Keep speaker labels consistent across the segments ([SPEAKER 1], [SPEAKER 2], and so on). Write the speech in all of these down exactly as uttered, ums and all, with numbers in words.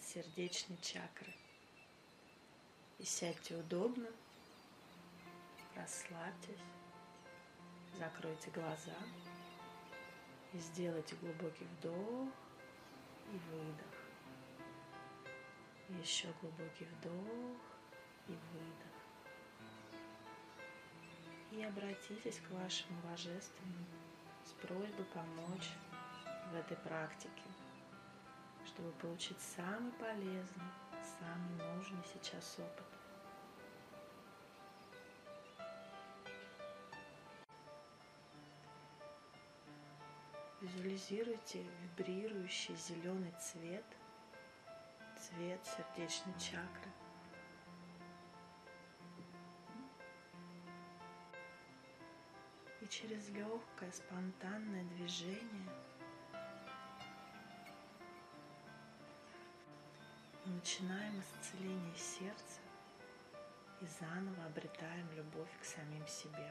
[SPEAKER 1] сердечной чакры. И сядьте удобно, расслабьтесь, закройте глаза и сделайте глубокий вдох и выдох. И еще глубокий вдох и выдох. И обратитесь к вашему Божественному с просьбой помочь в этой практике, чтобы получить самый полезный, самый нужный сейчас опыт. Визуализируйте вибрирующий зеленый цвет, цвет сердечной чакры. И через легкое спонтанное движение мы начинаем исцеление сердца и заново обретаем любовь к самим себе.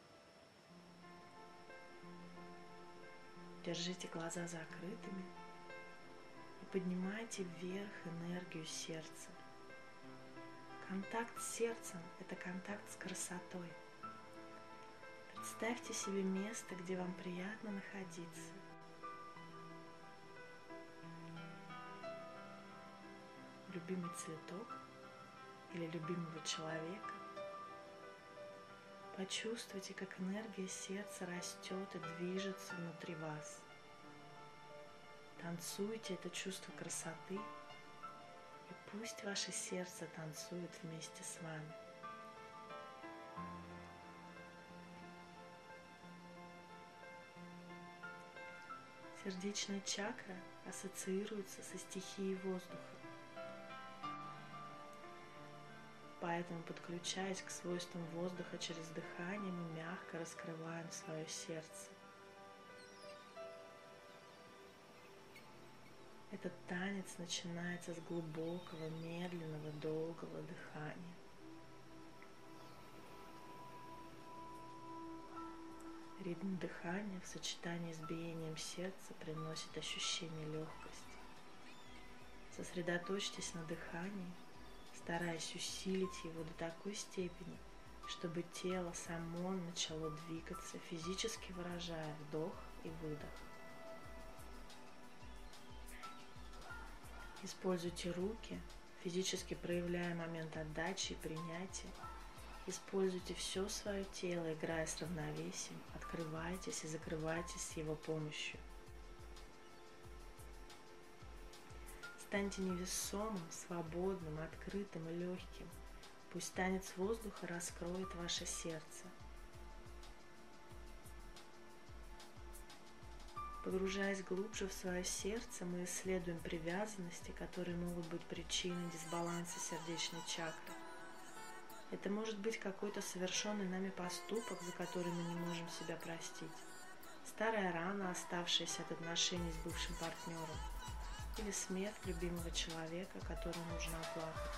[SPEAKER 1] Держите глаза закрытыми и поднимайте вверх энергию сердца. Контакт с сердцем – это контакт с красотой. Представьте себе место, где вам приятно находиться. Любимый цветок или любимого человека. Почувствуйте, как энергия сердца растет и движется внутри вас. Танцуйте это чувство красоты, и пусть ваше сердце танцует вместе с вами. Сердечная чакра ассоциируется со стихией воздуха. Поэтому, подключаясь к свойствам воздуха через дыхание, мы мягко раскрываем свое сердце. Этот танец начинается с глубокого, медленного, долгого дыхания. Ритм дыхания в сочетании с биением сердца приносит ощущение легкости. Сосредоточьтесь на дыхании, стараясь усилить его до такой степени, чтобы тело само начало двигаться, физически выражая вдох и выдох. Используйте руки, физически проявляя момент отдачи и принятия. Используйте все свое тело, играя с равновесием, открывайтесь и закрывайтесь с его помощью. Станьте невесомым, свободным, открытым и легким. Пусть танец воздуха раскроет ваше сердце. Погружаясь глубже в свое сердце, мы исследуем привязанности, которые могут быть причиной дисбаланса сердечной чакры. Это может быть какой-то совершенный нами поступок, за который мы не можем себя простить. Старая рана, оставшаяся от отношений с бывшим партнером. Или смерть любимого человека, который нужно оплакать.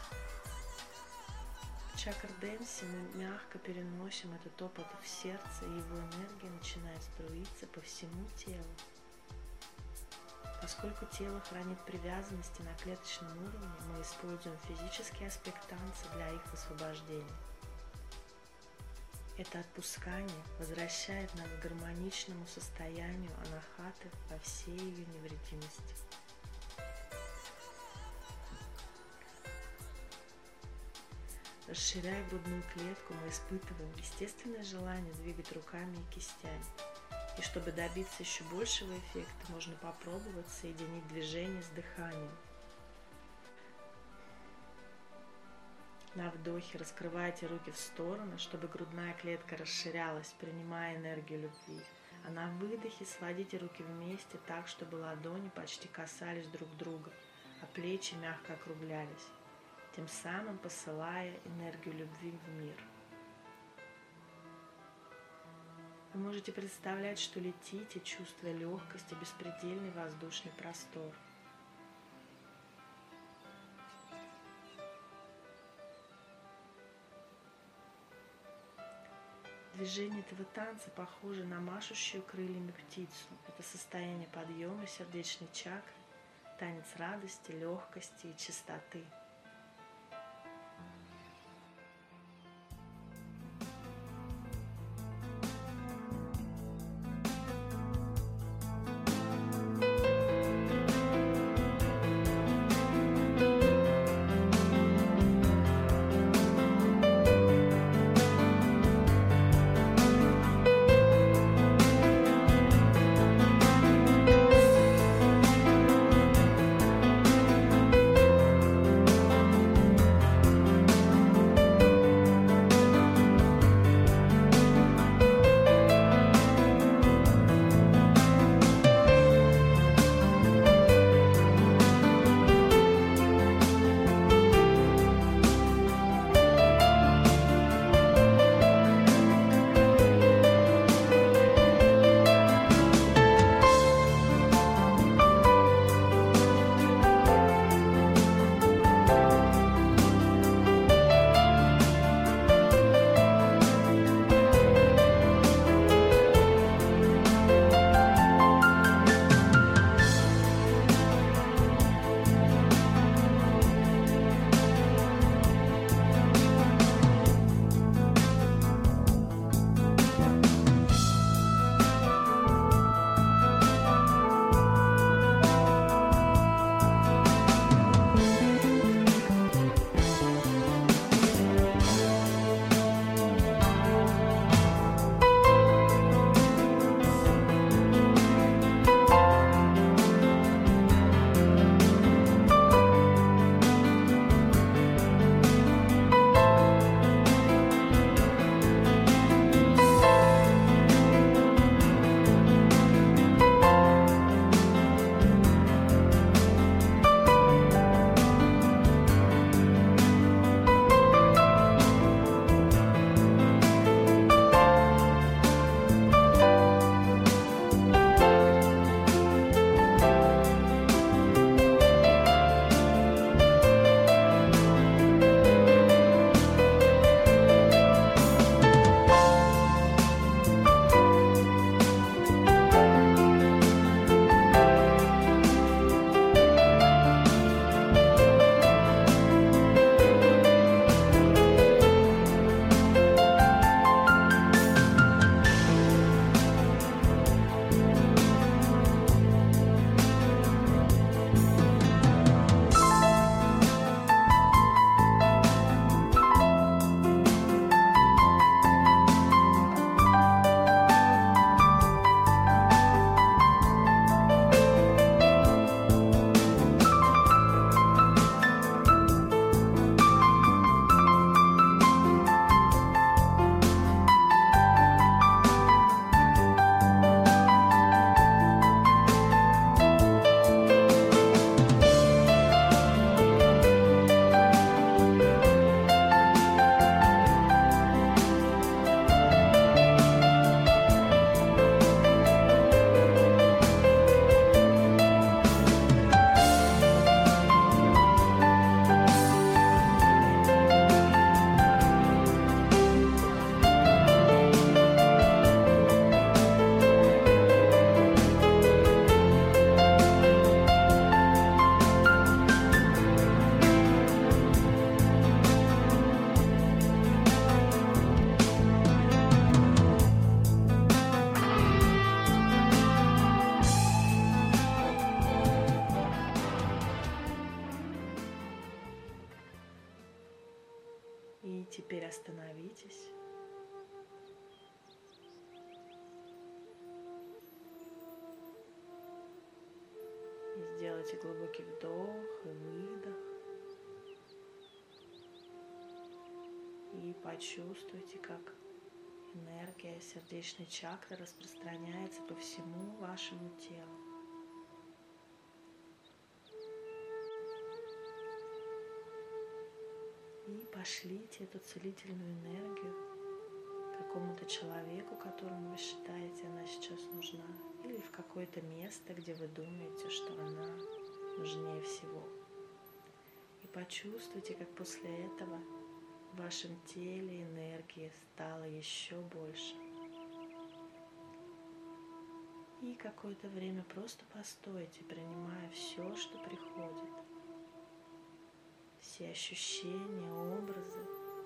[SPEAKER 1] В чакр-дэнсе мы мягко переносим этот опыт в сердце, и его энергия начинает струиться по всему телу. Поскольку тело хранит привязанности на клеточном уровне, мы используем физический аспект танца для их освобождения. Это отпускание возвращает нас к гармоничному состоянию анахаты во всей ее невредимости. Расширяя грудную клетку, мы испытываем естественное желание двигать руками и кистями. И чтобы добиться еще большего эффекта, можно попробовать соединить движение с дыханием. На вдохе раскрывайте руки в стороны, чтобы грудная клетка расширялась, принимая энергию любви. А на выдохе сводите руки вместе так, чтобы ладони почти касались друг друга, а плечи мягко округлялись, тем самым посылая энергию любви в мир. Вы можете представлять, что летите, чувствуя легкость и беспредельный воздушный простор. Движение этого танца похоже на машущую крыльями птицу. Это состояние подъема сердечной чакры, танец радости, легкости и чистоты. Теперь остановитесь. И сделайте глубокий вдох и выдох. И почувствуйте, как энергия сердечной чакры распространяется по всему вашему телу. И пошлите эту целительную энергию какому-то человеку, которому вы считаете, она сейчас нужна, или в какое-то место, где вы думаете, что она нужнее всего. И почувствуйте, как после этого в вашем теле энергии стало еще больше. И какое-то время просто постойте, принимая все, что приходит. Все ощущения, образы.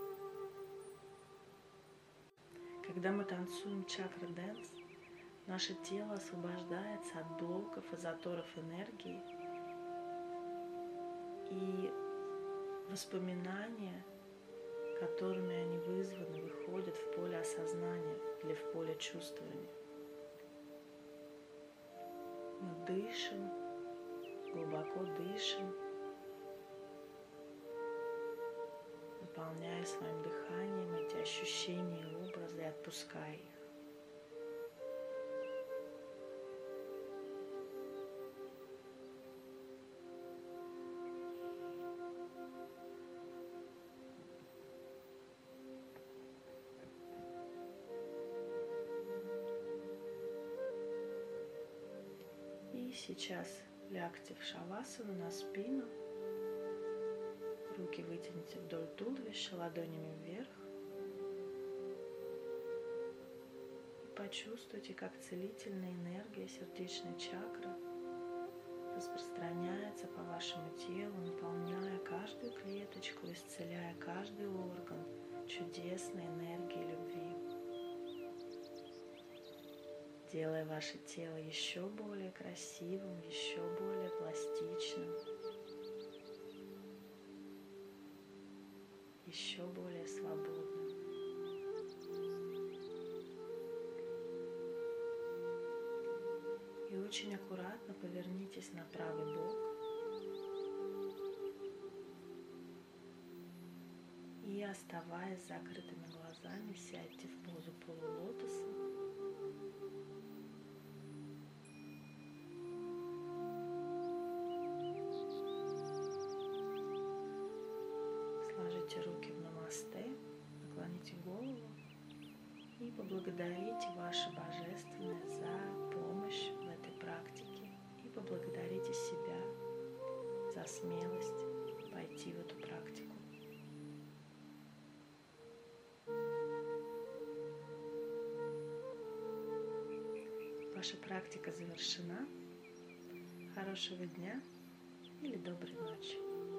[SPEAKER 1] Когда мы танцуем чакра-дэнс, наше тело освобождается от блоков и заторов энергии, и воспоминания, которыми они вызваны, выходят в поле осознания или в поле чувствования. Мы дышим, глубоко дышим, наполняя своим дыханием эти ощущения и образы, и отпуская их. И сейчас лягте в шавасану на спину, руки вытяните вдоль туловища, ладонями вверх. И почувствуйте, как целительная энергия сердечной чакры распространяется по вашему телу, наполняя каждую клеточку, исцеляя каждый орган чудесной энергией любви, делая ваше тело еще более красивым, еще более пластичным, еще более свободным. И очень аккуратно повернитесь на правый бок и, оставаясь с закрытыми глазами, сядьте в позу полулотоса. Сложите руки в намасте, наклоните голову и поблагодарите ваше Божественное за помощь в этой практике. И поблагодарите себя за смелость пойти в эту практику. Ваша практика завершена. Хорошего дня или доброй ночи.